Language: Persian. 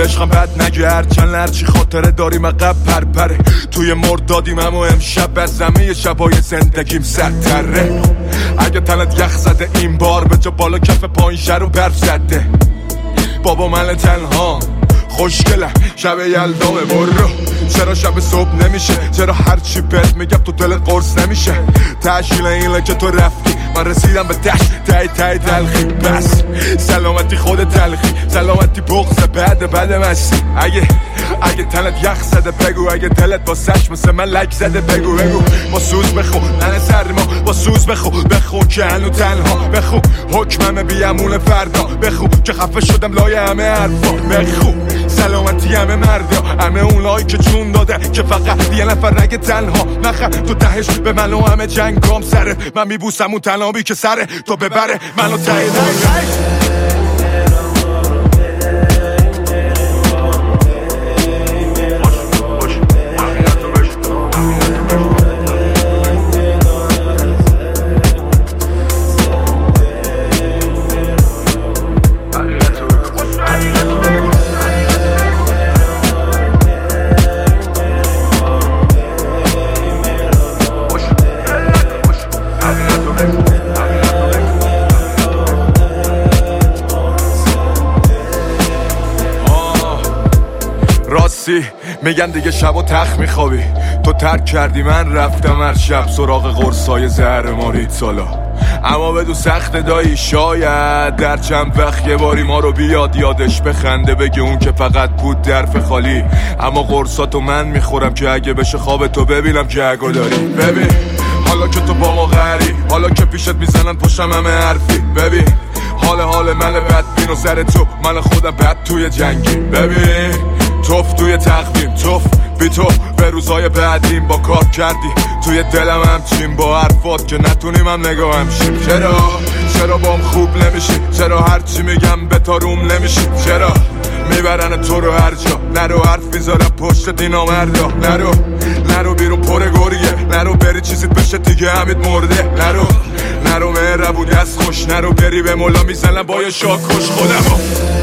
عشقم بد نگرد چند هرچی خاطره داریم عقب پرپره توی مردادیم اما امشب از همه شبای زندگیم سرتره اگه تنت یخ زده این بار به جا بالا کف پایین شهر و برف زده بابا من تنها خوشگلم شب یلدامه برو چرا شب صبح نمیشه چرا هرچی بهت میگم تو دلت قرص نمیشه تشکیل اینه که تو رفتی من رسیدم به تای تلخی بس سلامتی خود تلخی سلامتی بغض بعد مستی اگه تنت یخ زده بگو اگه دلت با سش مثل من لک زده بگو با سوز بخون ننه سرما با سوز بخون که هنو تنها بخون حکمم بیامون فردا بخون که خفه شدم لای همه حرفا بخون سلامتی همه مردا همه اونایی که جون داده که فقط یه نفر نگه تنها نخم تو دهش به من و همه جنگام سره من میبوسم اون تنابی که سره تو ببره منو تایی میگن دیگه شب و تخت میخوابی تو ترک کردی من رفتم هر شب سراغ قرصای زهر مارید سالا اما بدو سخت دایی شاید در چند وقت یه باری ما رو بیاد یادش بخنده بگه اون که فقط بود درف خالی اما قرصاتو من میخورم که اگه بشه خواب تو ببینم که اگه داری ببین حالا که تو با ما غری حالا که پیشت میزنن پشتم همه حرفی ببین حال من بدبین و سر تو من خودم بد توی جنگی ببین توف توی تقویم توف بی تو به روزای بعدیم با کار کردی توی دلم همچین با حرفات که نتونیم هم نگاه همشیم چرا بام خوب نمیشی چرا هرچی میگم به تا روم نمیشی چرا میبرن تو رو هر جا نرو حرف میذارم پشت دینا مردا نرو بیرون پر گریه نرو بری چیزیت بشه دیگه همید مرده نرو مهربونی از خوش نرو بری به مولا میزنم با یه شاکش خودمو